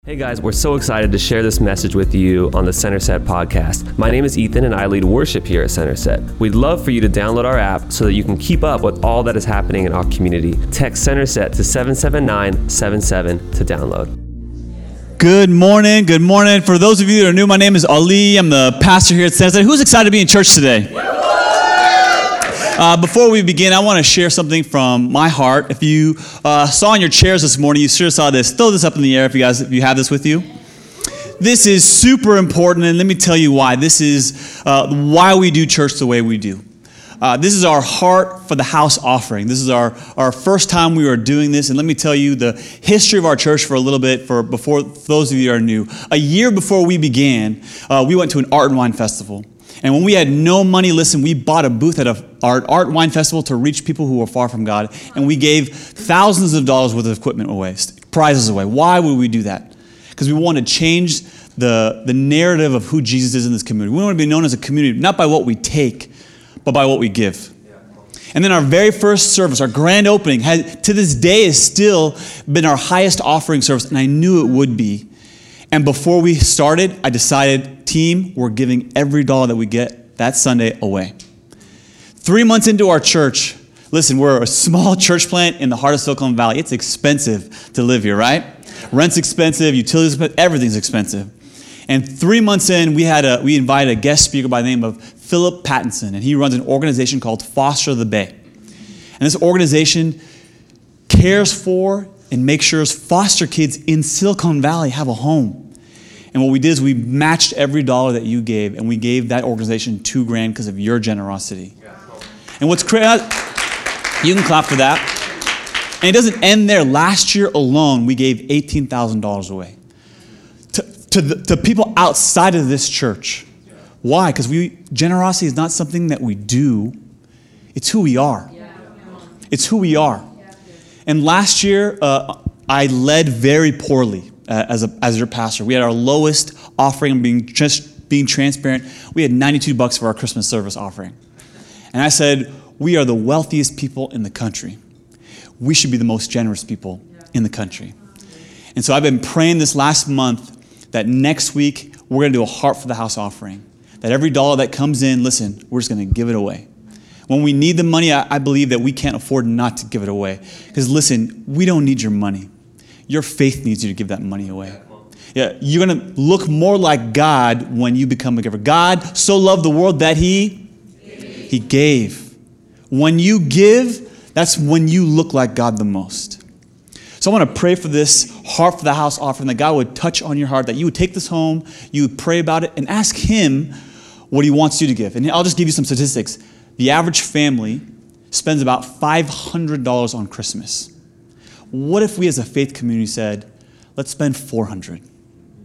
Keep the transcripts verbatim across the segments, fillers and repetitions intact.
Hey guys, we're so excited to share this message with you on the Centerset podcast. My name is Ethan and I lead worship here at Centerset. We'd love for you to download our app so that you can keep up with all that is happening in our community. Text Centerset to seven seven nine seven seven to download. Good morning, good morning. For those of you that are new, my name is Ali. I'm the pastor here at Centerset. Who's excited to be in church today? Uh, before we begin, I want to share something from my heart. If you uh, saw in your chairs this morning, you sure saw this. Throw this up in the air if you guys, if you have this with you. This is super important, and let me tell you why. This is uh, why we do church the way we do. Uh, this is our heart for the house offering. This is our, our first time we are doing this, and let me tell you the history of our church for a little bit. For before for those of you who are new, a year before we began, uh, we went to an art and wine festival. And when we had no money, listen, we bought a booth at a art, art wine festival to reach people who were far from God. And we gave thousands of dollars worth of equipment away, prizes away. Why would we do that? Because we want to change the, the narrative of who Jesus is in this community. We want to be known as a community, not by what we take, but by what we give. And then our very first service, our grand opening, has, to this day has still been our highest offering service, and I knew it would be. And before we started, I decided, team, we're giving every dollar that we get that Sunday away. Three months into our church, listen, we're a small church plant in the heart of Silicon Valley. It's expensive to live here, right? Rent's expensive, utilities, everything's expensive. And three months in, we had a we invited a guest speaker by the name of Philip Pattinson, and he runs an organization called Foster the Bay. And this organization cares for and makes sure foster kids in Silicon Valley have a home. And what we did is we matched every dollar that you gave, and we gave that organization two grand because of your generosity. And what's crazy, you can clap for that. And it doesn't end there. Last year alone, we gave eighteen thousand dollars away to, to, the, to people outside of this church. Why? Because we generosity is not something that we do. It's who we are. It's who we are. And last year, uh, I led very poorly uh, as a as your pastor. We had our lowest offering, being just being transparent. We had ninety-two bucks for our Christmas service offering. And I said, we are the wealthiest people in the country. We should be the most generous people in the country. And so I've been praying this last month that next week we're going to do a Heart for the House offering. That every dollar that comes in, listen, we're just going to give it away. When we need the money, I, I believe that we can't afford not to give it away. Because listen, we don't need your money. Your faith needs you to give that money away. Yeah, you're going to look more like God when you become a giver. God so loved the world that he, he gave. When you give, that's when you look like God the most. So I want to pray for this Heart for the House offering, that God would touch on your heart, that you would take this home, you would pray about it, and ask him what he wants you to give. And I'll just give you some statistics. The average family spends about five hundred dollars on Christmas. What if we as a faith community said, let's spend four hundred dollars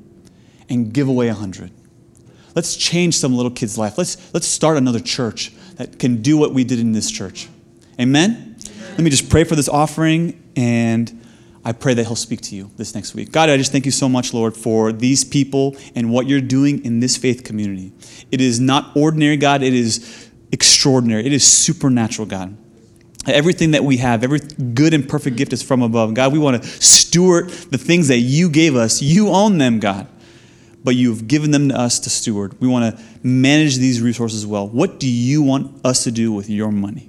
and give away one hundred dollars? Let's change some little kid's life. Let's, let's start another church that can do what we did in this church. Amen? Amen? Let me just pray for this offering, and I pray that he'll speak to you this next week. God, I just thank you so much, Lord, for these people and what you're doing in this faith community. It is not ordinary, God. It is extraordinary. It is supernatural, God. Everything that we have, every good and perfect gift is from above. God, we want to steward the things that you gave us. You own them, God, but you've given them to us to steward. We want to manage these resources well. What do you want us to do with your money?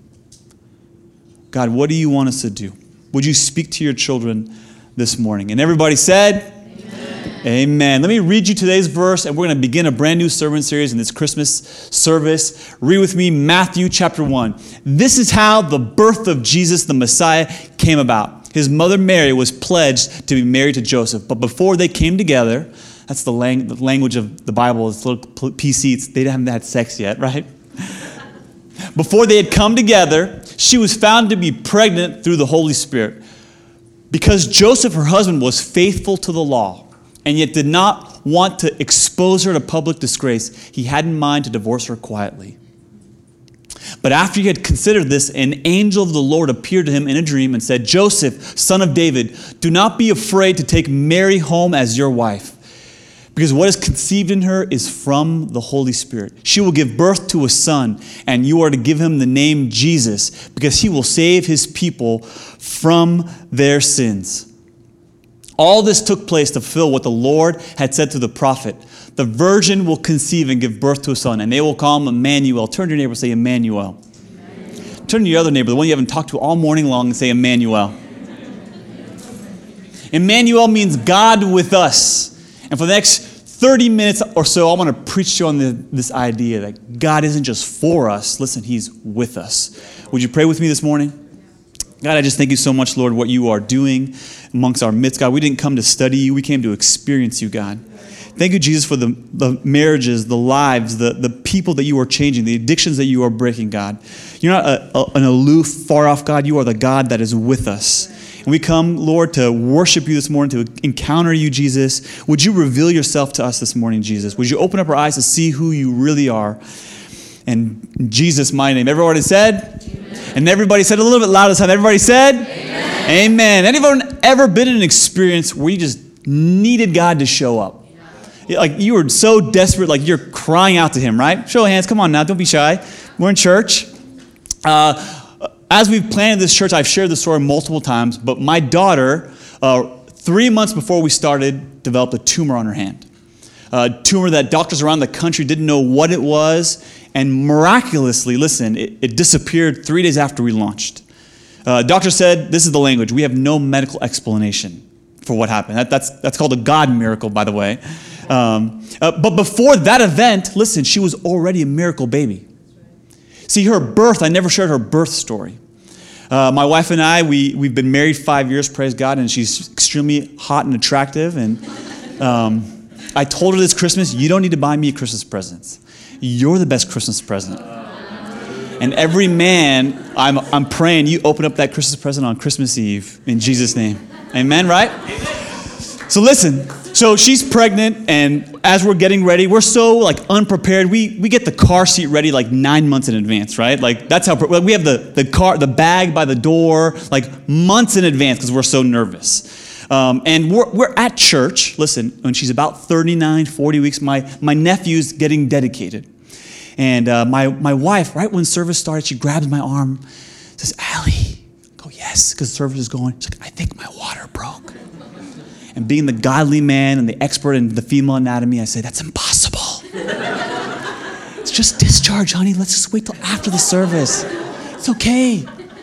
God, what do you want us to do? Would you speak to your children this morning? And everybody said, amen. Let me read you today's verse, and we're going to begin a brand new sermon series in this Christmas service. Read with me Matthew chapter one. This is how the birth of Jesus, the Messiah, came about. His mother Mary was pledged to be married to Joseph, but before they came together, that's the, lang- the language of the Bible, it's a little P C, it's, they haven't had sex yet, right? Before they had come together, she was found to be pregnant through the Holy Spirit. Because Joseph, her husband, was faithful to the law, and yet did not want to expose her to public disgrace, he had in mind to divorce her quietly. But after he had considered this, an angel of the Lord appeared to him in a dream and said, Joseph, son of David, do not be afraid to take Mary home as your wife, because what is conceived in her is from the Holy Spirit. She will give birth to a son, and you are to give him the name Jesus, because he will save his people from their sins. All this took place to fulfill what the Lord had said through the prophet. The virgin will conceive and give birth to a son, and they will call him Emmanuel. Turn to your neighbor and say, Emmanuel. Emmanuel. Turn to your other neighbor, the one you haven't talked to all morning long, and say, Emmanuel. Emmanuel means God with us. And for the next thirty minutes or so, I want to preach to you on the, this idea that God isn't just for us. Listen, he's with us. Would you pray with me this morning? God, I just thank you so much, Lord, what you are doing amongst our midst. God, we didn't come to study you. We came to experience you, God. Thank you, Jesus, for the, the marriages, the lives, the, the people that you are changing, the addictions that you are breaking, God. You're not a, a, an aloof, far-off God. You are the God that is with us. And we come, Lord, to worship you this morning, to encounter you, Jesus. Would you reveal yourself to us this morning, Jesus? Would you open up our eyes to see who you really are? And in Jesus' mighty name. Everybody said? Amen. And everybody said a little bit louder this time. Everybody said? Amen. Amen. Anyone ever been in an experience where you just needed God to show up? Like you were so desperate, like you're crying out to him, right? Show of hands. Come on now. Don't be shy. We're in church. Uh, as we've planted this church, I've shared this story multiple times, but my daughter, uh, three months before we started, developed a tumor on her hand. A tumor that doctors around the country didn't know what it was, and miraculously, listen, it, it disappeared three days after we launched. Uh, doctor said, this is the language, we have no medical explanation for what happened. That, that's, that's called a God miracle, by the way. Um, uh, but before that event, listen, she was already a miracle baby. See, her birth, I never shared her birth story. Uh, my wife and I, we, we've been married five years, praise God, and she's extremely hot and attractive. And um, I told her this Christmas, you don't need to buy me Christmas presents. You're the best Christmas present. And every man, I'm, I'm praying you open up that Christmas present on Christmas Eve in Jesus' name. Amen, right? So listen, so she's pregnant, and as we're getting ready, we're so like unprepared. We we get the car seat ready like nine months in advance, right? Like that's how we have the the car, the bag by the door, like months in advance because we're so nervous. Um, and we're we're at church. Listen, when she's about thirty-nine, forty weeks, my my nephew's getting dedicated, and uh, my my wife, right when service started, she grabs my arm, says, "Allie," I go, "Yes," because service is going. She's like, "I think my water broke." And being the godly man and the expert in the female anatomy, I say, that's impossible. It's just discharge, honey. Let's just wait till after the service. It's okay.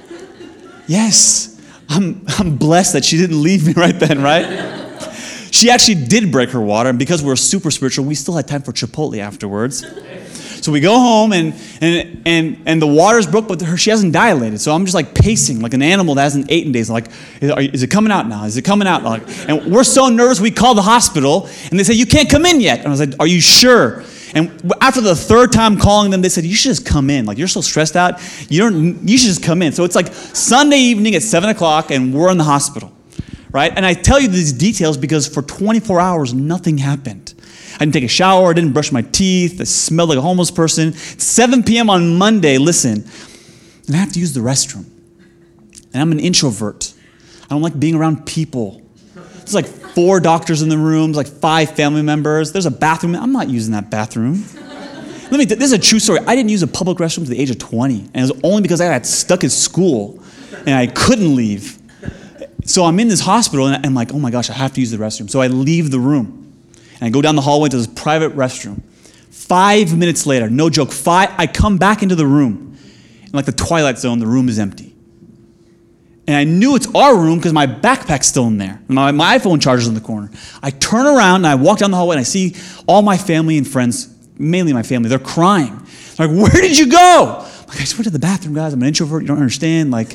Yes, I'm, I'm blessed that she didn't leave me right then, right? She actually did break her water, and because we're super spiritual, we still had time for Chipotle afterwards. So we go home, and and and and the water's broke, but her, she hasn't dilated. So I'm just like pacing like an animal that hasn't eaten in days. I'm like, is, are, is it coming out now? Is it coming out? Like, and we're so nervous, we call the hospital, and they say, you can't come in yet. And I was like, are you sure? And after the third time calling them, they said, you should just come in. Like, you're so stressed out, you don't. You should just come in. So it's like Sunday evening at seven o'clock, and we're in the hospital, right? And I tell you these details because for twenty-four hours, nothing happened. I didn't take a shower, I didn't brush my teeth, I smelled like a homeless person. seven p.m. on Monday, listen, and I have to use the restroom. And I'm an introvert. I don't like being around people. There's like four doctors in the room, there's like five family members. There's a bathroom. I'm not using that bathroom. Let me, this is a true story. I didn't use a public restroom to the age of twenty. And it was only because I got stuck at school and I couldn't leave. So I'm in this hospital and I'm like, oh my gosh, I have to use the restroom. So I leave the room. And I go down the hallway to this private restroom. Five minutes later, no joke, five, I come back into the room. And like the Twilight Zone, the room is empty. And I knew it's our room because my backpack's still in there. My, my iPhone charger's in the corner. I turn around and I walk down the hallway and I see all my family and friends, mainly my family, they're crying. They're like, where did you go? I'm like, I just went to the bathroom, guys. I'm an introvert, you don't understand. Like,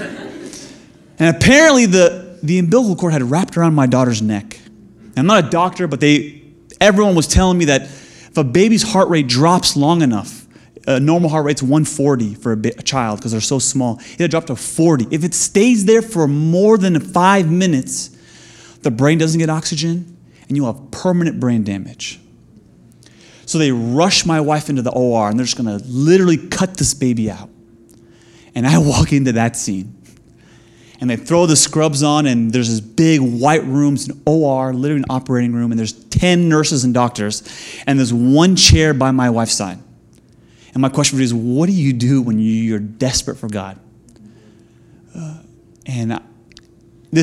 and apparently the, the umbilical cord had wrapped around my daughter's neck. I'm not a doctor, but they, everyone was telling me that if a baby's heart rate drops long enough, a normal heart rate's one forty for a, a child because they're so small. It had dropped to forty. If it stays there for more than five minutes, the brain doesn't get oxygen, and you'll have permanent brain damage. So they rush my wife into the O R, and they're just going to literally cut this baby out. And I walk into that scene. And they throw the scrubs on, and there's this big white room, it's an O R, literally an operating room, and there's ten nurses and doctors, and there's one chair by my wife's side. And my question for you is, what do you do when you're desperate for God? Uh, and this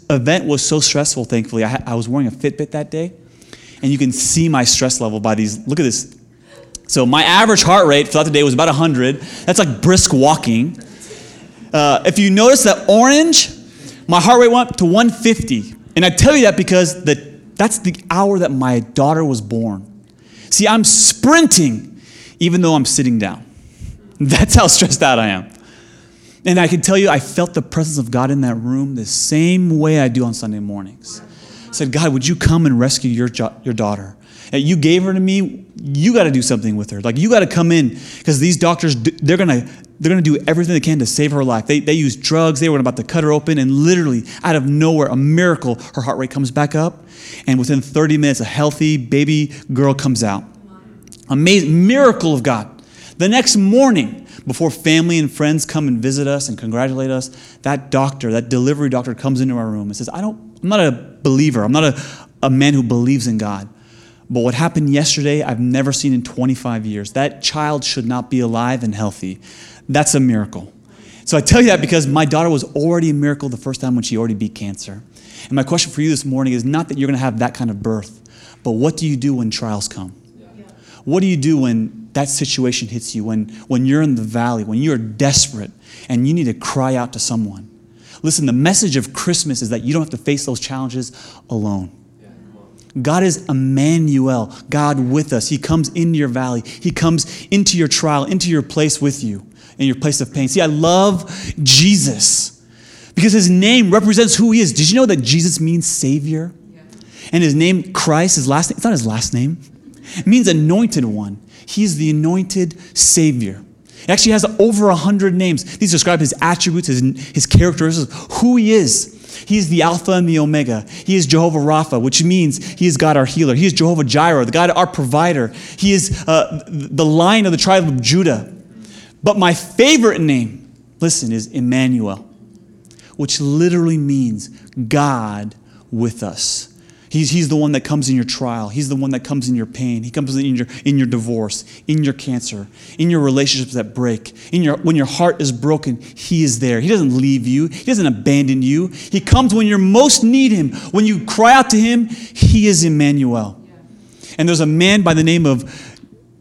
event was so stressful, thankfully. I, ha- I was wearing a Fitbit that day, and you can see my stress level by these. Look at this. So my average heart rate throughout the day was about one hundred. That's like brisk walking. Uh, if you notice that orange, my heart rate went up to one fifty. And I tell you that because the, that's the hour that my daughter was born. See, I'm sprinting even though I'm sitting down. That's how stressed out I am. And I can tell you, I felt the presence of God in that room the same way I do on Sunday mornings. I said, God, would you come and rescue your, your daughter? You gave her to me. You got to do something with her. Like, you got to come in, because these doctors, they're going to they're gonna do everything they can to save her life. They, they use drugs. They were about to cut her open, and literally, out of nowhere, a miracle, her heart rate comes back up, and within thirty minutes, a healthy baby girl comes out. Amazing miracle of God. The next morning, before family and friends come and visit us and congratulate us, that doctor, that delivery doctor comes into our room and says, I don't, I'm not a believer. I'm not a, a man who believes in God. But what happened yesterday, I've never seen in twenty-five years. That child should not be alive and healthy. That's a miracle. So I tell you that because my daughter was already a miracle the first time when she already beat cancer. And my question for you this morning is not that you're going to have that kind of birth, but what do you do when trials come? Yeah. What do you do when that situation hits you, when, when you're in the valley, when you're desperate and you need to cry out to someone? Listen, the message of Christmas is that you don't have to face those challenges alone. God is Emmanuel, God with us. He comes into your valley. He comes into your trial, into your place with you, in your place of pain. See, I love Jesus because his name represents who he is. Did you know that Jesus means Savior? Yeah. And his name, Christ, his last name, it's not his last name. It means anointed one. He is the anointed Savior. It actually has over a hundred names. These describe his attributes, his, his characteristics, who he is. He is the Alpha and the Omega. He is Jehovah Rapha, which means he is God our healer. He is Jehovah Jireh, the God our provider. He is uh, the Lion of the tribe of Judah. But my favorite name, listen, is Emmanuel, which literally means God with us. He's, he's the one that comes in your trial. He's the one that comes in your pain. He comes in your, in your divorce, in your cancer, in your relationships that break. In your, when your heart is broken, he is there. He doesn't leave you. He doesn't abandon you. He comes when you most need him. When you cry out to him, he is Emmanuel. Yeah. And there's a man by the name of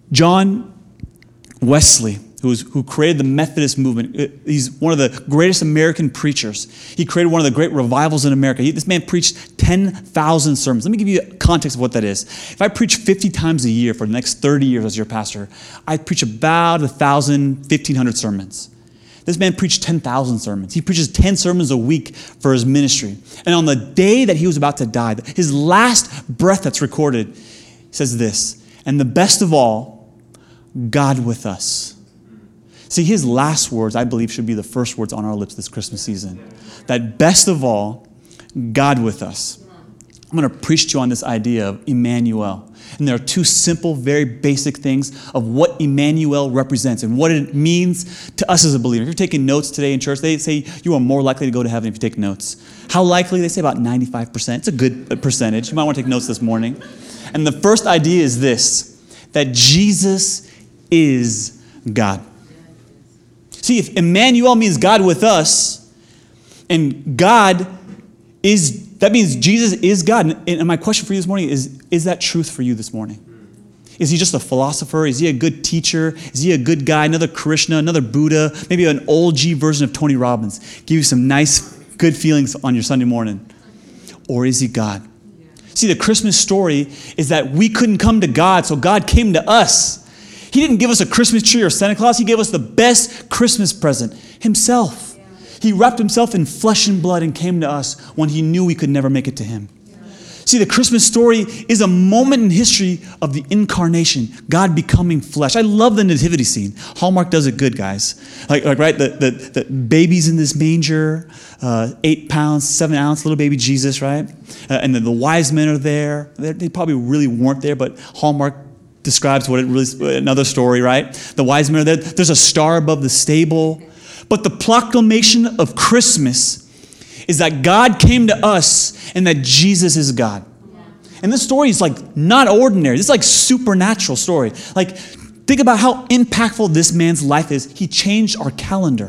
John Wesley, Who's, who created the Methodist movement. He's one of the greatest American preachers. He created one of the great revivals in America. He, this man preached ten thousand sermons. Let me give you a context of what that is. If I preach fifty times a year for the next thirty years as your pastor, I preach about one thousand, fifteen hundred sermons. This man preached ten thousand sermons. He preaches ten sermons a week for his ministry. And on the day that he was about to die, his last breath that's recorded, he says this, and the best of all, God with us. See, his last words, I believe, should be the first words on our lips this Christmas season. That best of all, God with us. I'm going to preach to you on this idea of Emmanuel. And there are two simple, very basic things of what Emmanuel represents and what it means to us as a believer. If you're taking notes today in church, they say you are more likely to go to heaven if you take notes. How likely? They say about ninety-five percent. It's a good percentage. You might want to take notes this morning. And the first idea is this, that Jesus is God. See, if Emmanuel means God with us, and God is, that means Jesus is God. And my question for you this morning is, is that truth for you this morning? Is he just a philosopher? Is he a good teacher? Is he a good guy? Another Krishna, another Buddha, maybe an old G version of Tony Robbins? Give you some nice, good feelings on your Sunday morning. Or is he God? See, the Christmas story is that we couldn't come to God, so God came to us. He didn't give us a Christmas tree or Santa Claus. He gave us the best Christmas present, himself. Yeah. He wrapped himself in flesh and blood and came to us when he knew we could never make it to him. Yeah. See, the Christmas story is a moment in history of the incarnation, God becoming flesh. I love the nativity scene. Hallmark does it good, guys. Like, like right, the, the, the baby's in this manger, uh, eight pounds, seven ounce, little baby Jesus, right? Uh, and then the wise men are there. They're, they probably really weren't there, but Hallmark describes what it really, another story, right? The wise men are there. There's a star above the stable. But the proclamation of Christmas is that God came to us and that Jesus is God. And this story is like not ordinary. This is like supernatural story. Like, think about how impactful this man's life is. He changed our calendar.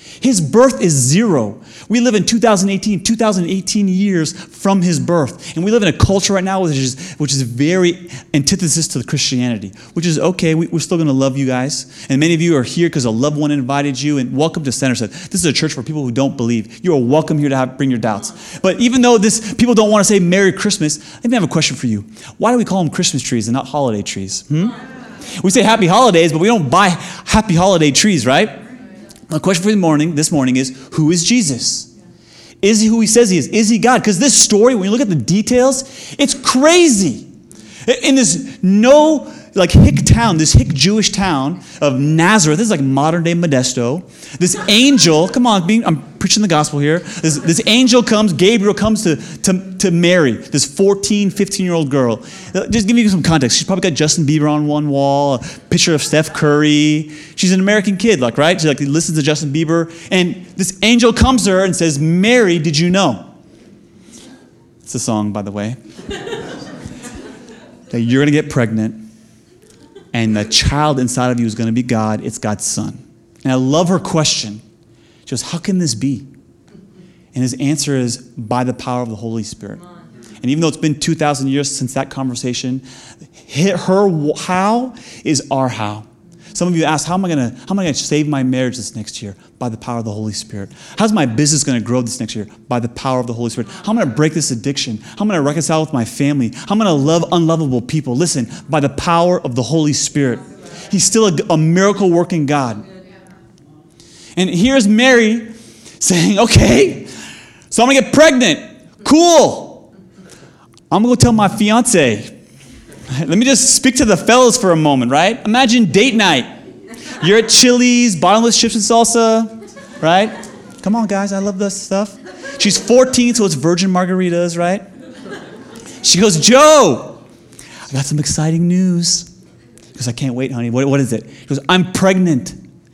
His birth is zero. We live in two thousand eighteen, two thousand eighteen years from his birth. And we live in a culture right now which is, which is very antithesis to Christianity, which is okay. We, we're still going to love you guys. And many of you are here because a loved one invited you. And welcome to Center Set. This is a church for people who don't believe. You are welcome here to have, bring your doubts. But even though this people don't want to say Merry Christmas, let me have a question for you. Why do we call them Christmas trees and not holiday trees? Hmm? We say happy holidays, but we don't buy happy holiday trees, right? My question for the morning, this morning is, who is Jesus? Is he who he says he is? Is he God? Because this story, when you look at the details, it's crazy. In this no, like hick town, this hick Jewish town of Nazareth, this is like modern day Modesto. This angel, come on, being, I'm preaching the gospel here. This, this angel comes, Gabriel comes to, to, to Mary, this fourteen, fifteen-year-old girl. Just give me some context. She's probably got Justin Bieber on one wall, a picture of Steph Curry. She's an American kid, like, right? She like listens to Justin Bieber. And this angel comes to her and says, Mary, did you know? It's a song, by the way. That you're going to get pregnant, and the child inside of you is going to be God. It's God's son. And I love her question. She goes, how can this be? And his answer is, by the power of the Holy Spirit. And even though it's been two thousand years since that conversation, her how is our how. Some of you ask, how am I going to how am I going to save my marriage this next year? By the power of the Holy Spirit. How's my business going to grow this next year? By the power of the Holy Spirit. How am I going to break this addiction? How am I going to reconcile with my family? How am I going to love unlovable people? Listen, by the power of the Holy Spirit. He's still a, a miracle-working God. And here's Mary saying, okay, so I'm going to get pregnant. Cool. I'm going to go tell my fiance. Let me just speak to the fellas for a moment, right? Imagine date night. You're at Chili's, bottomless chips and salsa, right? Come on, guys, I love this stuff. She's fourteen, so it's virgin margaritas, right? She goes, Joe, I got some exciting news. He goes, I can't wait, honey. What, what is it? He goes, I'm pregnant.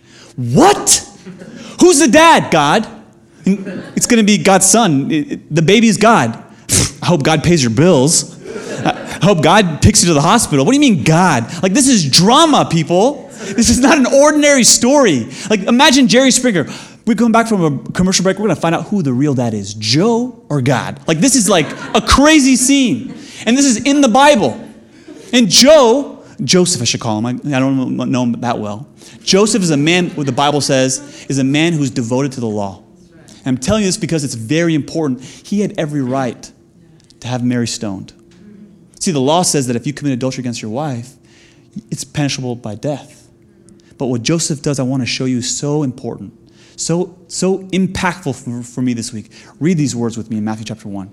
What? Who's the dad, God? It's going to be God's son. The baby's God. I hope God pays your bills. I hope God takes you to the hospital. What do you mean God? Like, this is drama, people. This is not an ordinary story. Like, imagine Jerry Springer. We're going back from a commercial break. We're going to find out who the real dad is, Joe or God. Like, this is like a crazy scene. And this is in the Bible. And Joe, Joseph I should call him. I, I don't know him that well. Joseph is a man, what the Bible says, is a man who's devoted to the law. And I'm telling you this because it's very important. He had every right to have Mary stoned. See, the law says that if you commit adultery against your wife, it's punishable by death. But what Joseph does, I want to show you, is so important, so, so impactful for, for me this week. Read these words with me in Matthew chapter one.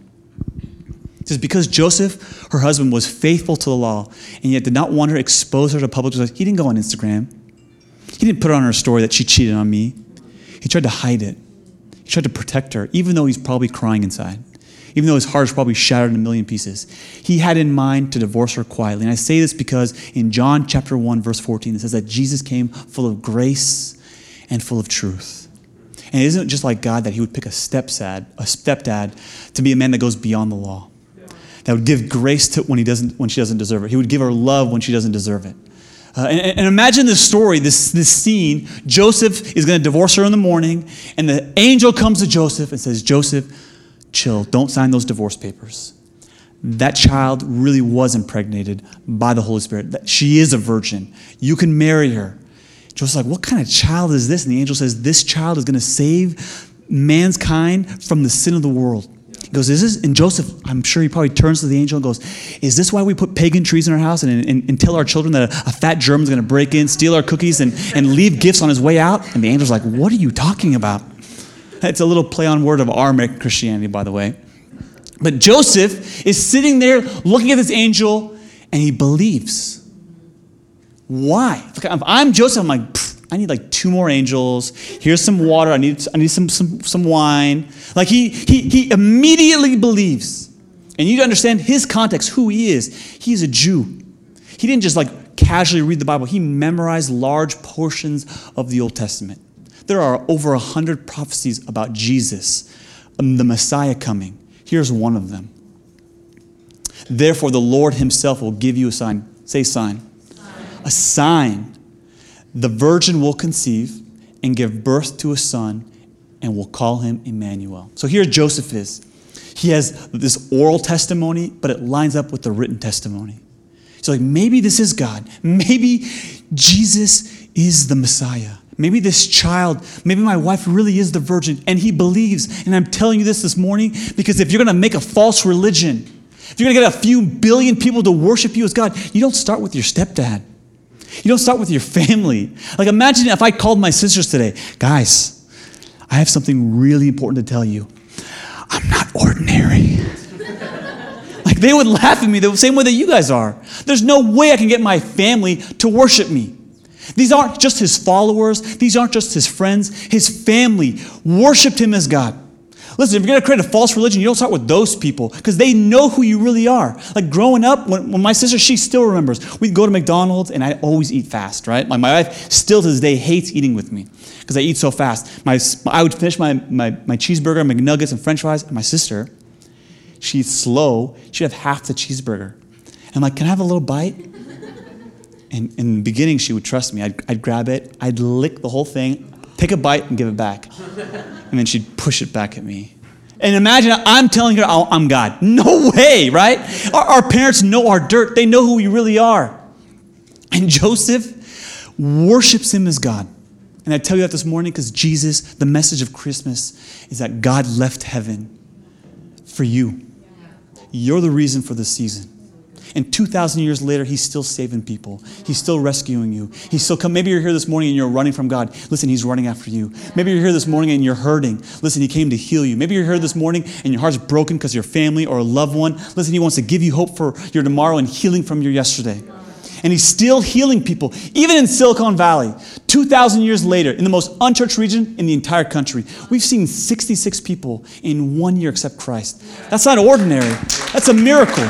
It says, because Joseph, her husband, was faithful to the law, and yet did not want her to expose her to public display. He didn't go on Instagram. He didn't put it on her story that she cheated on me. He tried to hide it. He tried to protect her, even though he's probably crying inside. Even though his heart is probably shattered in a million pieces. He had in mind to divorce her quietly. And I say this because in John chapter one, verse fourteen, it says that Jesus came full of grace and full of truth. And it isn't just like God that he would pick a stepdad, a stepdad to be a man that goes beyond the law. That would give grace to when he doesn't, when she doesn't deserve it. He would give her love when she doesn't deserve it. Uh, and, and imagine this story, this, this scene. Joseph is going to divorce her in the morning, and the angel comes to Joseph and says, Joseph, chill, don't sign those divorce papers. That child really was impregnated by the Holy Spirit. That she is a virgin. You can marry her. Joseph's like, what kind of child is this? And the angel says, this child is going to save mankind from the sin of the world. He goes, is this? And Joseph, I'm sure he probably turns to the angel and goes, is this why we put pagan trees in our house and, and, and tell our children that a, a fat German's going to break in, steal our cookies, and, and leave gifts on his way out? And the angel's like, what are you talking about? It's a little play on word of our Christianity, by the way. But Joseph is sitting there looking at this angel, and he believes. Why? If I'm Joseph, I'm like, I need like two more angels. Here's some water. I need I need some some some wine. Like he he he immediately believes. And you need to understand his context, who he is. He's a Jew. He didn't just like casually read the Bible. He memorized large portions of the Old Testament. There are over a hundred prophecies about Jesus, the Messiah coming. Here's one of them. Therefore, the Lord himself will give you a sign. Say sign. Sign. A sign. The virgin will conceive and give birth to a son, and we'll call him Emmanuel. So here Joseph is. He has this oral testimony, but it lines up with the written testimony. So like, maybe this is God. Maybe Jesus is the Messiah. Maybe this child, maybe my wife really is the virgin, and he believes. And I'm telling you this this morning because if you're going to make a false religion, if you're going to get a few billion people to worship you as God, you don't start with your stepdad. You don't start with your family. Like imagine if I called my sisters today, guys, I have something really important to tell you. I'm not ordinary. Like they would laugh at me the same way that you guys are. There's no way I can get my family to worship me. These aren't just his followers. These aren't just his friends. His family worshiped him as God. Listen, if you're going to create a false religion, you don't start with those people because they know who you really are. Like growing up, when, when my sister, she still remembers. We'd go to McDonald's and I always eat fast, right? My, my wife still to this day hates eating with me because I eat so fast. My, I would finish my, my, my cheeseburger, McNuggets, and French fries, and my sister, she eats slow. She'd have half the cheeseburger. And I'm like, can I have a little bite? And in the beginning, she would trust me. I'd, I'd grab it, I'd lick the whole thing, take a bite, and give it back. And then she'd push it back at me. And imagine I'm telling her I'm God. No way, right? Our, our parents know our dirt. They know who we really are. And Joseph worships him as God. And I tell you that this morning because Jesus, the message of Christmas is that God left heaven for you. You're the reason for the season. And two thousand years later, he's still saving people. He's still rescuing you. He's still come. Maybe you're here this morning and you're running from God. Listen, he's running after you. Maybe you're here this morning and you're hurting. Listen, he came to heal you. Maybe you're here this morning and your heart's broken because your family or a loved one. Listen, he wants to give you hope for your tomorrow and healing from your yesterday. And he's still healing people. Even in Silicon Valley, two thousand years later, in the most unchurched region in the entire country, we've seen sixty-six people in one year accept Christ. That's not ordinary. That's a miracle.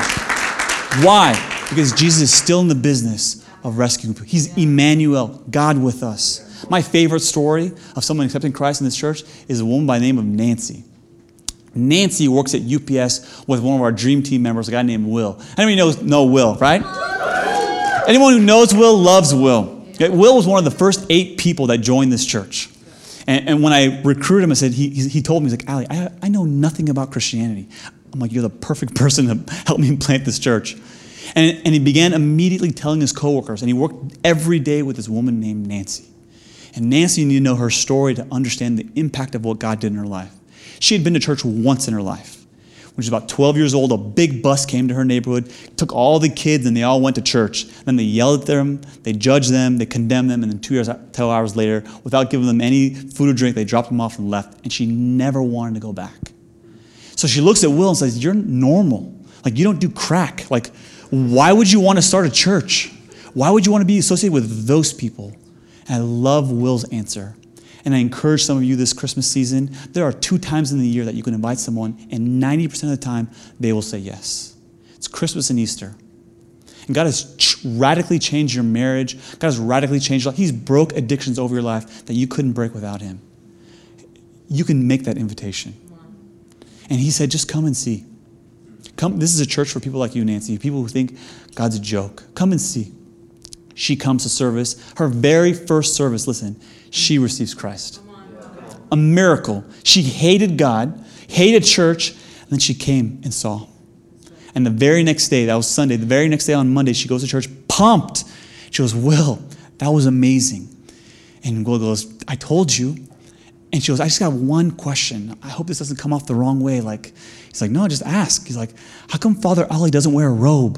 Why? Because Jesus is still in the business of rescuing people. He's Emmanuel, God with us. My favorite story of someone accepting Christ in this church is a woman by the name of Nancy. Nancy works at U P S with one of our dream team members, a guy named Will. Anybody knows know Will, right? Anyone who knows Will loves Will. Okay? Will was one of the first eight people that joined this church. And, and when I recruited him, I said, he, he told me, he's like, Ali, I, I know nothing about Christianity. I'm like, you're the perfect person to help me plant this church. And, and he began immediately telling his coworkers, and he worked every day with this woman named Nancy. And Nancy, you need to know her story to understand the impact of what God did in her life. She had been to church once in her life. When she was about twelve years old, a big bus came to her neighborhood, took all the kids, and they all went to church. Then they yelled at them, they judged them, they condemned them, and then two years, two hours later, without giving them any food or drink, they dropped them off and left. And she never wanted to go back. So she looks at Will and says, you're normal. Like, you don't do crack. Like, why would you want to start a church? Why would you want to be associated with those people? And I love Will's answer. And I encourage some of you this Christmas season, there are two times in the year that you can invite someone, and ninety percent of the time, they will say yes. It's Christmas and Easter. And God has ch- radically changed your marriage. God has radically changed your life. He's broke addictions over your life that you couldn't break without him. You can make that invitation. And he said, just come and see. Come. This is a church for people like you, Nancy, people who think God's a joke. Come and see. She comes to service. Her very first service, listen, she receives Christ. A miracle. She hated God, hated church, and then she came and saw. And the very next day, that was Sunday, the very next day on Monday, she goes to church pumped. She goes, Will, that was amazing. And Will goes, I told you. And she goes, I just got one question. I hope this doesn't come off the wrong way. Like, he's like, no, just ask. He's like, how come Father Ali doesn't wear a robe?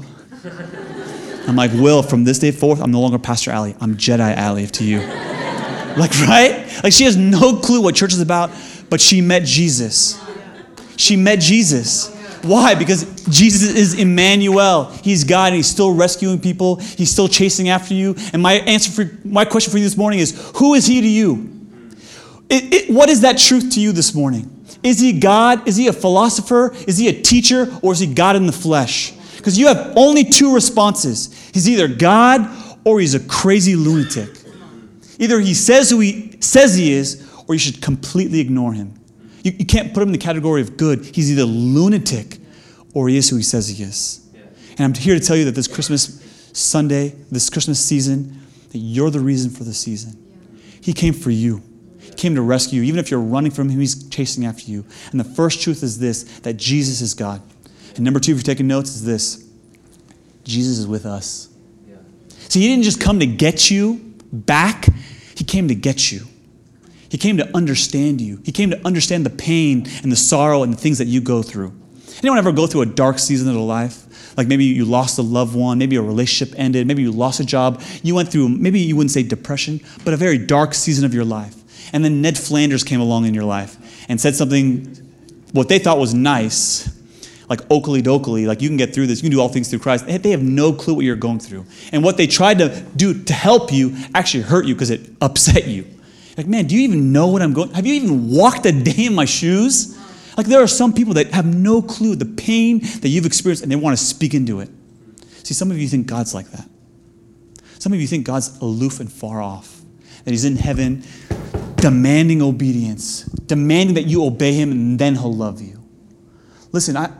I'm like, Will, from this day forth, I'm no longer Pastor Ali. I'm Jedi Ali to you. Like, right? Like, she has no clue what church is about, but she met Jesus. She met Jesus. Why? Because Jesus is Emmanuel. He's God, and he's still rescuing people. He's still chasing after you. And my answer for my question for you this morning is, who is he to you? It, it, what is that truth to you this morning? Is he God? Is he a philosopher? Is he a teacher? Or is he God in the flesh? Because you have only two responses. He's either God or he's a crazy lunatic. Either he says who he says he is, or you should completely ignore him. You, you can't put him in the category of good. He's either lunatic or he is who he says he is. And I'm here to tell you that this Christmas Sunday, this Christmas season, that you're the reason for the season. He came for you. He came to rescue you. Even if you're running from him, he's chasing after you. And the first truth is this, that Jesus is God. And number two, if you're taking notes, is this: Jesus is with us. Yeah. See, he didn't just come to get you back. He came to get you. He came to understand you. He came to understand the pain and the sorrow and the things that you go through. Anyone ever go through a dark season of their life? Like maybe you lost a loved one, maybe a relationship ended, maybe you lost a job. You went through, maybe you wouldn't say depression, but a very dark season of your life. And then Ned Flanders came along in your life and said something, what they thought was nice, like Oakley dokley, like you can get through this, you can do all things through Christ. They have no clue what you're going through. And what they tried to do to help you actually hurt you because it upset you. Like, man, do you even know what I'm going? Have you even walked a day in my shoes? Like, there are some people that have no clue the pain that you've experienced and they want to speak into it. See, some of you think God's like that. Some of you think God's aloof and far off, that he's in heaven demanding obedience, demanding that you obey him and then he'll love you. Listen, I,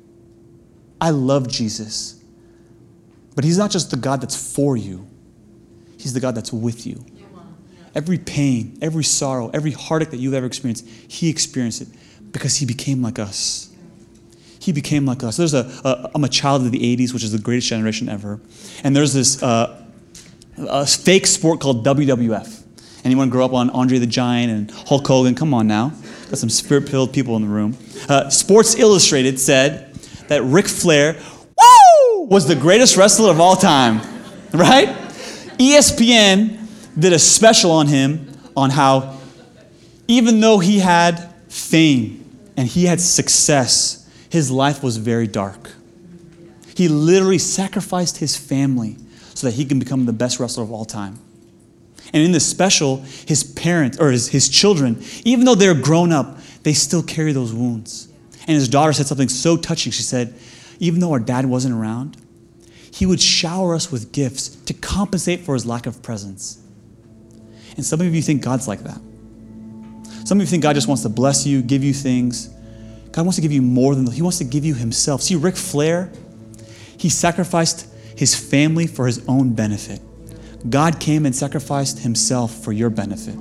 I love Jesus, but he's not just the God that's for you. He's the God that's with you. Every pain, every sorrow, every heartache that you've ever experienced, he experienced it because he became like us. He became like us. There's a, a I'm a child of the eighties, which is the greatest generation ever. And there's this uh, a fake sport called W W F. Anyone grow up on Andre the Giant and Hulk Hogan? Come on now. Got some spirit-filled people in the room. Uh, Sports Illustrated said that Ric Flair, woo, was the greatest wrestler of all time, right? E S P N did a special on him on how even though he had fame and he had success, his life was very dark. He literally sacrificed his family so that he can become the best wrestler of all time. And in this special, his parents, or his, his children, even though they're grown up, they still carry those wounds. And his daughter said something so touching. She said, even though our dad wasn't around, he would shower us with gifts to compensate for his lack of presence. And some of you think God's like that. Some of you think God just wants to bless you, give you things. God wants to give you more than that. He wants to give you himself. See, Ric Flair, he sacrificed his family for his own benefit. God came and sacrificed himself for your benefit.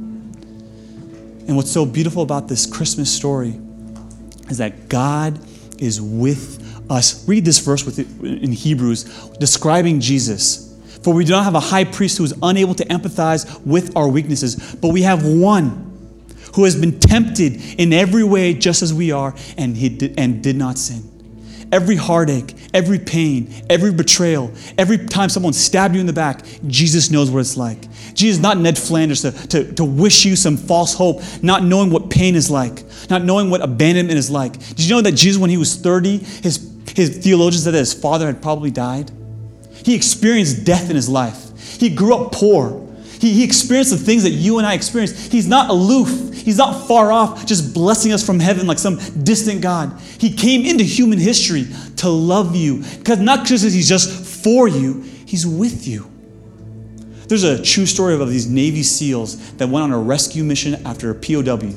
And what's so beautiful about this Christmas story is that God is with us. Read this verse with it in Hebrews, describing Jesus. For we do not have a high priest who is unable to empathize with our weaknesses, but we have one who has been tempted in every way just as we are, and he did, and did not sin. Every heartache, every pain, every betrayal, every time someone stabbed you in the back, Jesus knows what it's like. Jesus is not Ned Flanders to, to, to wish you some false hope, not knowing what pain is like, not knowing what abandonment is like. Did you know that Jesus, when he was thirty, his, his theologians said that his father had probably died? He experienced death in his life. He grew up poor. He, he experienced the things that you and I experienced. He's not aloof. He's not far off, just blessing us from heaven like some distant God. He came into human history to love you. Because not just because he's just for you, he's with you. There's a true story of these Navy SEALs that went on a rescue mission after a P O W.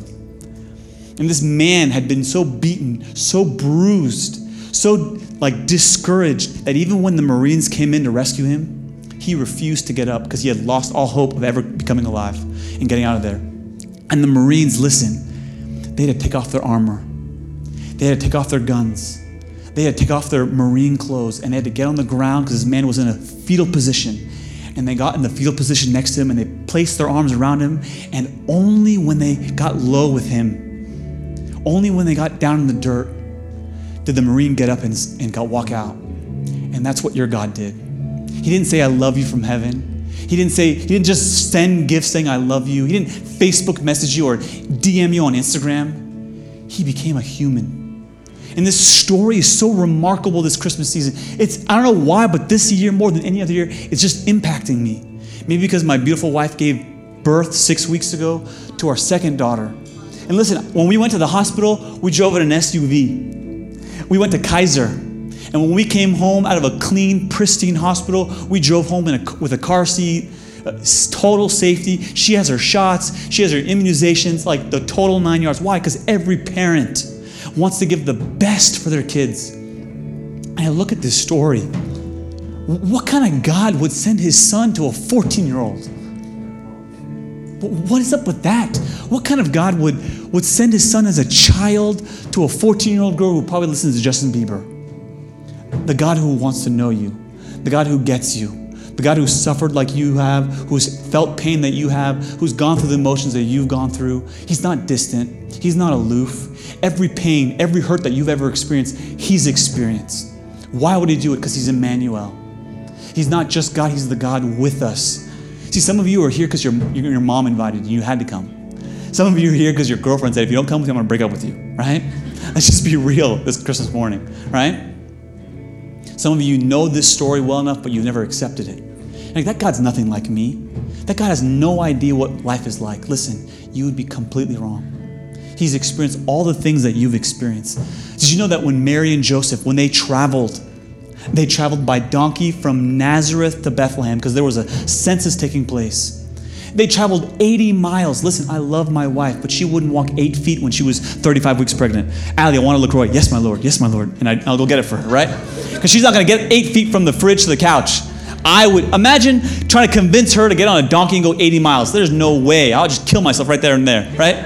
And this man had been so beaten, so bruised, so like discouraged that even when the Marines came in to rescue him, he refused to get up because he had lost all hope of ever becoming alive and getting out of there. And the Marines, listen, they had to take off their armor. They had to take off their guns. They had to take off their Marine clothes, and they had to get on the ground because this man was in a fetal position. And they got in the fetal position next to him, and they placed their arms around him. And only when they got low with him, only when they got down in the dirt, did the Marine get up and, and got walk out. And that's what your God did. He didn't say, I love you from heaven. He didn't say, he didn't just send gifts saying, I love you. He didn't Facebook message you or D M you on Instagram. He became a human. And this story is so remarkable this Christmas season. It's, I don't know why, but this year more than any other year, it's just impacting me. Maybe because my beautiful wife gave birth six weeks ago to our second daughter. And listen, when we went to the hospital, we drove in an S U V. We went to Kaiser. And when we came home out of a clean, pristine hospital, we drove home in a, with a car seat, uh, total safety. She has her shots. She has her immunizations, like the total nine yards. Why? Because every parent wants to give the best for their kids. And I look at this story. What kind of God would send his son to a fourteen-year-old? What is up with that? What kind of God would, would send his son as a child to a fourteen-year-old girl who probably listens to Justin Bieber? The God who wants to know you, the God who gets you, the God who suffered like you have, who's felt pain that you have, who's gone through the emotions that you've gone through. He's not distant. He's not aloof. Every pain, every hurt that you've ever experienced, he's experienced. Why would he do it? Because he's Emmanuel. He's not just God, he's the God with us. See, some of you are here because your, your mom invited you. You had to come. Some of you are here because your girlfriend said, if you don't come with me, I'm going to break up with you, right? Let's just be real this Christmas morning, right? Some of you know this story well enough, but you've never accepted it. Like, that God's nothing like me. That God has no idea what life is like. Listen, you would be completely wrong. He's experienced all the things that you've experienced. Did you know that when Mary and Joseph, when they traveled, they traveled by donkey from Nazareth to Bethlehem because there was a census taking place. They traveled eighty miles. Listen, I love my wife, but she wouldn't walk eight feet when she was thirty-five weeks pregnant. Allie, I want a LaCroix. Yes, my Lord. Yes, my Lord. And I, I'll go get it for her, right? Because she's not going to get eight feet from the fridge to the couch. I would imagine trying to convince her to get on a donkey and go eighty miles. There's no way. I'll just kill myself right there and there, right?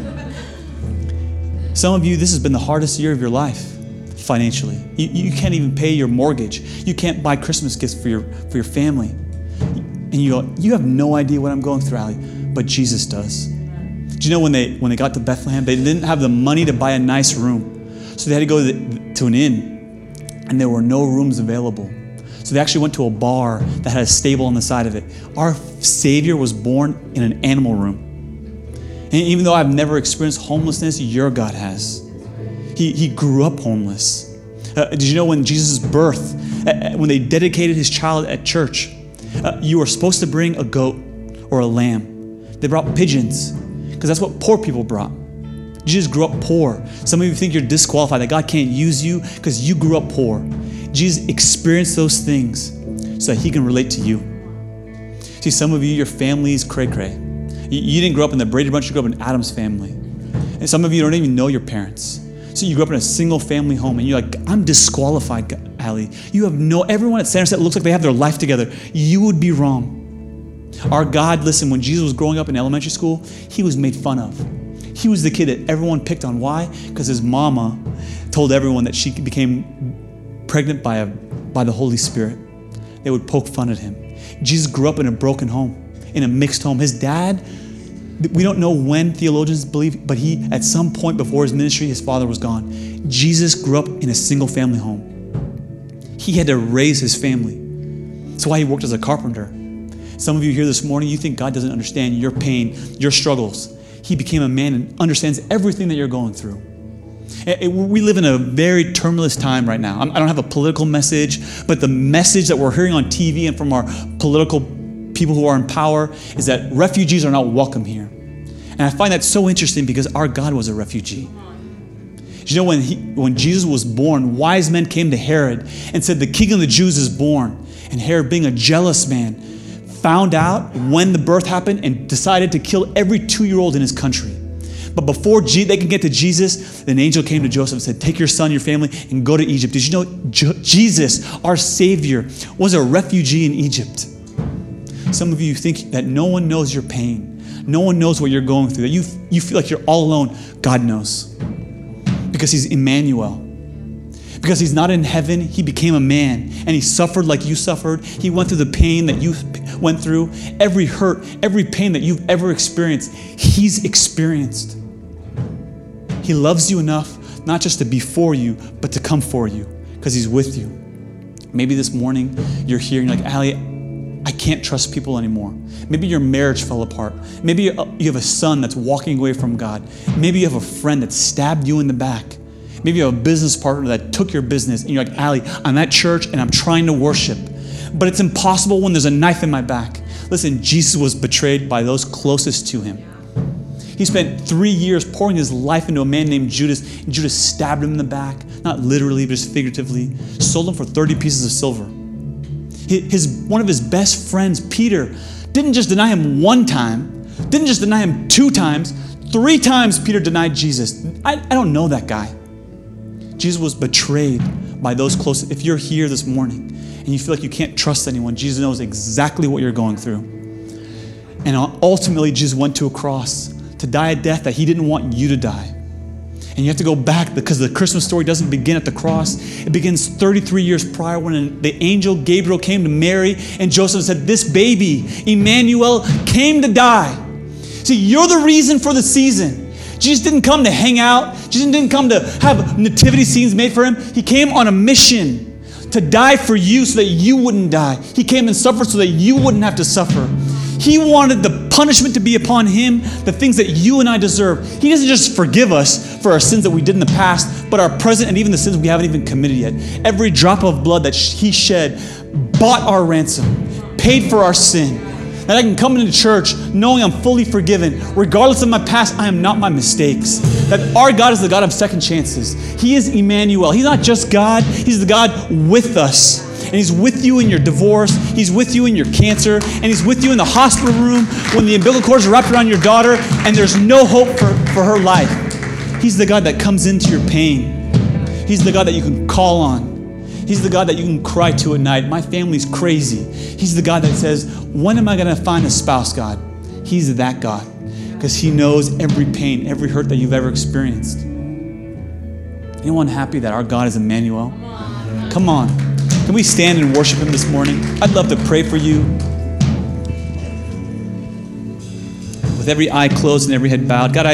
Some of you, this has been the hardest year of your life financially. You, you can't even pay your mortgage. You can't buy Christmas gifts for your for your family. And you go, you have no idea what I'm going through, Allie, but Jesus does. Do you know when they when they got to Bethlehem, they didn't have the money to buy a nice room. So they had to go to, the, to an inn, and there were no rooms available. So they actually went to a bar that had a stable on the side of it. Our Savior was born in an animal room. And even though I've never experienced homelessness, your God has. He, he grew up homeless. Uh, did you know when Jesus' birth, uh, when they dedicated his child at church, uh, you were supposed to bring a goat or a lamb. They brought pigeons because that's what poor people brought. Jesus grew up poor. Some of you think you're disqualified, that God can't use you because you grew up poor. Jesus experienced those things so that he can relate to you. See, some of you, your family is cray-cray. You, you didn't grow up in the Brady Bunch, you grew up in Adam's family. And some of you don't even know your parents. So you grew up in a single family home and you're like, I'm disqualified, Allie. You have no, everyone at Center Set looks like they have their life together. You would be wrong. Our God, listen, when Jesus was growing up in elementary school, he was made fun of. He was the kid that everyone picked on. Why? Because his mama told everyone that she became pregnant by, a, by the Holy Spirit. They would poke fun at him. Jesus grew up in a broken home, in a mixed home. His dad, we don't know when theologians believe, but he, at some point before his ministry, his father was gone. Jesus grew up in a single family home. He had to raise his family. That's why he worked as a carpenter. Some of you here this morning, you think God doesn't understand your pain, your struggles. He became a man and understands everything that you're going through. We live in a very tumultuous time right now. I don't have a political message, but the message that we're hearing on T V and from our political people who are in power is that refugees are not welcome here. And I find that so interesting because our God was a refugee. You know, when, he, when Jesus was born, wise men came to Herod and said, the king of the Jews is born. And Herod, being a jealous man, found out when the birth happened and decided to kill every two-year-old in his country. But before G- they could get to Jesus, an angel came to Joseph and said, take your son, your family, and go to Egypt. Did you know J- Jesus, our Savior, was a refugee in Egypt? Some of you think that no one knows your pain. No one knows what you're going through, that you, you feel like you're all alone. God knows. Because he's Emmanuel. Because he's not in heaven, he became a man and he suffered like you suffered. He went through the pain that you went through. Every hurt, every pain that you've ever experienced, he's experienced. He loves you enough not just to be for you, but to come for you because he's with you. Maybe this morning you're here and you're like, Allie, I can't trust people anymore. Maybe your marriage fell apart. Maybe you have a son that's walking away from God. Maybe you have a friend that stabbed you in the back. Maybe you have a business partner that took your business and you're like, Allie, I'm at church and I'm trying to worship, but it's impossible when there's a knife in my back. Listen, Jesus was betrayed by those closest to him. He spent three years pouring his life into a man named Judas, and Judas stabbed him in the back, not literally, but just figuratively, sold him for thirty pieces of silver. His, one of his best friends, Peter, didn't just deny him one time, didn't just deny him two times, three times Peter denied Jesus. I, I don't know that guy. Jesus was betrayed by those close. If you're here this morning and you feel like you can't trust anyone, Jesus knows exactly what you're going through. And ultimately, Jesus went to a cross to die a death that he didn't want you to die. And you have to go back because the Christmas story doesn't begin at the cross. It begins thirty-three years prior when the angel Gabriel came to Mary and Joseph and said, this baby, Emmanuel, came to die. See, you're the reason for the season. Jesus didn't come to hang out. Jesus didn't come to have nativity scenes made for him. He came on a mission to die for you so that you wouldn't die. He came and suffered so that you wouldn't have to suffer. He wanted the punishment to be upon him, the things that you and I deserve. He doesn't just forgive us for our sins that we did in the past, but our present and even the sins we haven't even committed yet. Every drop of blood that he shed bought our ransom, paid for our sin. That I can come into church knowing I'm fully forgiven. Regardless of my past, I am not my mistakes. That our God is the God of second chances. He is Emmanuel. He's not just God, he's the God with us. And he's with you in your divorce. He's with you in your cancer. And he's with you in the hospital room when the umbilical cord is wrapped around your daughter and there's no hope for, for her life. He's the God that comes into your pain. He's the God that you can call on. He's the God that you can cry to at night. My family's crazy. He's the God that says, when am I going to find a spouse, God? He's that God because he knows every pain, every hurt that you've ever experienced. Anyone happy that our God is Emmanuel? Come on. Can we stand and worship him this morning? I'd love to pray for you. With every eye closed and every head bowed. God, I,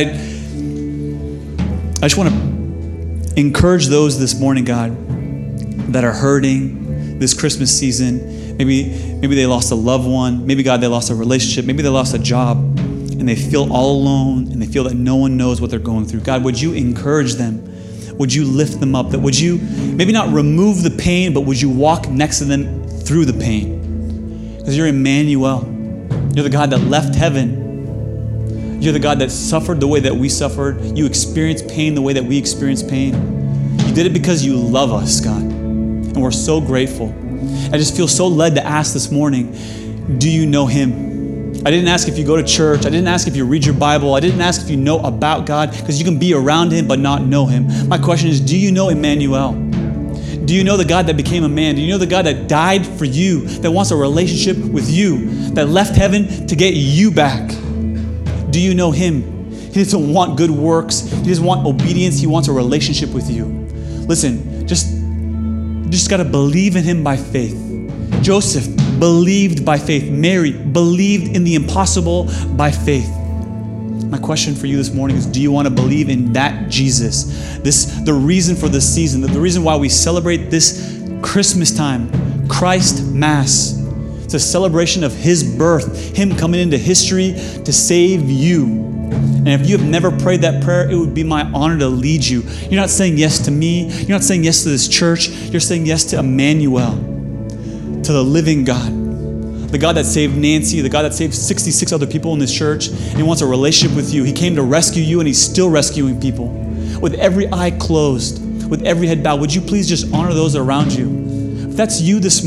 I just want to encourage those this morning, God, that are hurting this Christmas season. Maybe, maybe they lost a loved one. Maybe, God, they lost a relationship. Maybe they lost a job and they feel all alone and they feel that no one knows what they're going through. God, would you encourage them? Would you lift them up? That would you maybe not remove the pain, but would you walk next to them through the pain? Because you're Emmanuel. You're the God that left heaven. You're the God that suffered the way that we suffered. You experienced pain the way that we experienced pain. You did it because you love us, God. And we're so grateful. I just feel so led to ask this morning, do you know him? I didn't ask if you go to church. I didn't ask if you read your Bible. I didn't ask if you know about God, because you can be around him but not know him. My question is, do you know Emmanuel? Do you know the God that became a man? Do you know the God that died for you, that wants a relationship with you, that left heaven to get you back? Do you know him? He doesn't want good works. He doesn't want obedience. He wants a relationship with you. Listen, just, just got to believe in him by faith. Joseph believed by faith. Mary believed in the impossible by faith. My question for you this morning is, do you want to believe in that Jesus? This, the reason for this season, the reason why we celebrate this Christmas time, Christ Mass. It's a celebration of his birth, him coming into history to save you. And if you have never prayed that prayer, it would be my honor to lead you. You're not saying yes to me. You're not saying yes to this church. You're saying yes to Emmanuel, to the living God, the God that saved Nancy, the God that saved sixty-six other people in this church, and he wants a relationship with you. He came to rescue you, and he's still rescuing people. With every eye closed, with every head bowed, would you please just honor those around you? If that's you this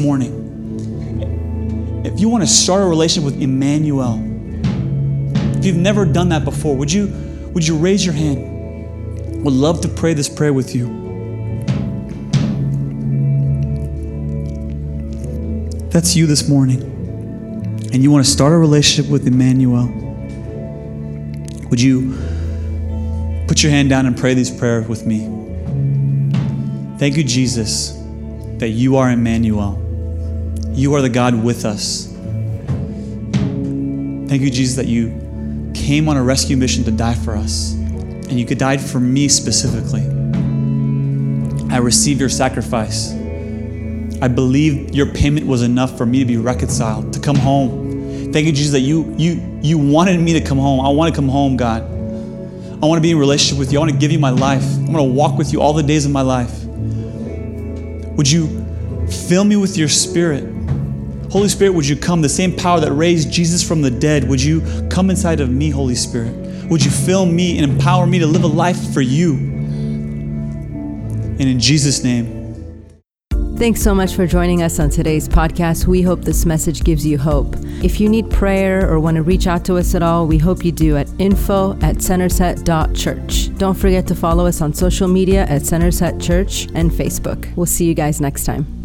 morning, if you want to start a relationship with Emmanuel, if you've never done that before, would you, would you raise your hand? Would love to pray this prayer with you. If that's you this morning, and you want to start a relationship with Emmanuel, would you put your hand down and pray this prayer with me? Thank you, Jesus, that you are Emmanuel. You are the God with us. Thank you, Jesus, that you came on a rescue mission to die for us, and you died for me specifically. I receive your sacrifice. I believe your payment was enough for me to be reconciled, to come home. Thank you, Jesus, that you you you wanted me to come home. I want to come home, God. I want to be in a relationship with you. I want to give you my life. I'm going to walk with you all the days of my life. Would you fill me with your Spirit? Holy Spirit, would you come? The same power that raised Jesus from the dead, would you come inside of me, Holy Spirit? Would you fill me and empower me to live a life for you? And in Jesus' name. Thanks so much for joining us on today's podcast. We hope this message gives you hope. If you need prayer or want to reach out to us at all, we hope you do at info at centerset dot church. Don't forget to follow us on social media at Centerset Church and Facebook. We'll see you guys next time.